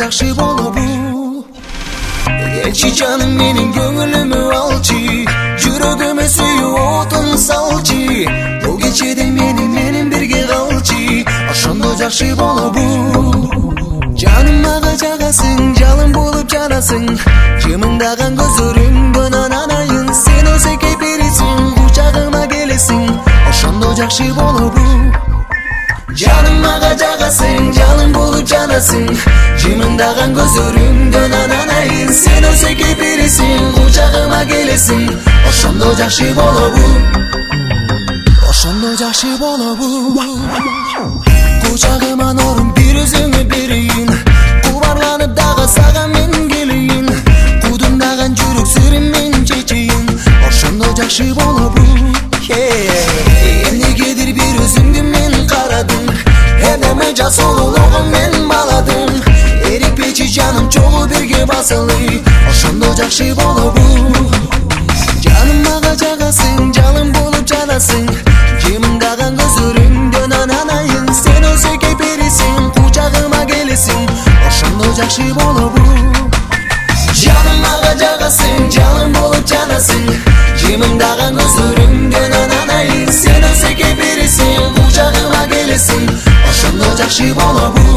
жакшы болобу. Келчи жаным менин көңүлүмө алчы, жүрөгүмө сүйүү отун салчы. Бул кечеде менин бирге калчы, ошондо жакшы болобу. Жаным мага жагасың, жалын болуп жанасың, жымыңдаган көзөрүңдөн анайын. Сен өзекей бересиң, кучагыма келесиң, ошондо жакшы болобу. Жаным мага жагасың, жалын болуп жанасың, жымыңдаган көзөрүңдөн анайын. Сен өзекей бересиң, кучагыма келесиң, ошондо жакшы болобу. Ошондо жакшы болобу. Кучагыма нурум бир өзүңө берейин, кубарланып дагы сага мен келейин. Кудундаган жүрөк сырым мен чечейин, ошондо жакшы болобу. Эмнегедир бир өзүңдү мен карадым, эдеме жасоологун мен баладым. Эрикпечи жаным чогуу бирге басалы, ошондо жакшы болобу. Жаным мага жагасың, жалын болуп жанасың, жымыңдаган көзөрүңдөн анайын. Сен өзекей бересиң, кучагыма келесиң, ошондо жакшы болобу. Жаным мага жагасың, жалын болуп жанасың, жымыңдаган көзөрүңдөн анайын. Сен өзекей бересиң, кучагыма келесиң, ошондо жакшы болобу.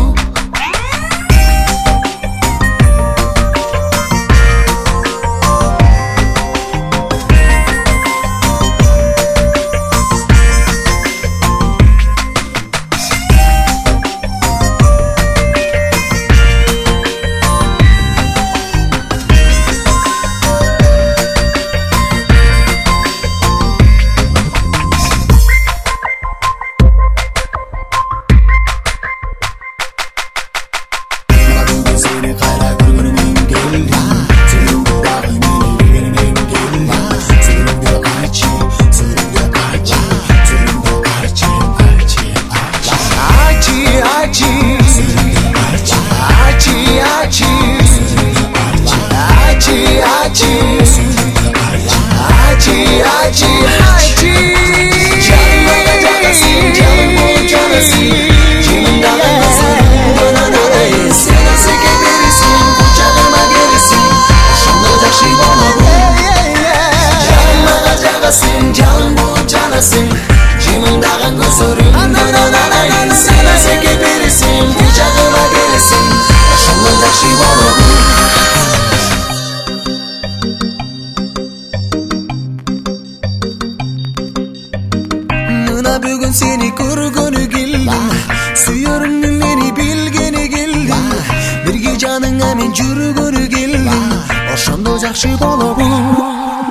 Жалын болуп жанасың, жымыңдаган көзөрүңдөн анайын. Сен өзекей бересиң, кучагыма келесиң, ошондо жакшы болобу. Мына бүгүн сени көргөнү келдим, сүйөрүңдү мени билгени келдим. Бирге жаныңа мен жүргөнү келдим, ошондо жакшы болобу.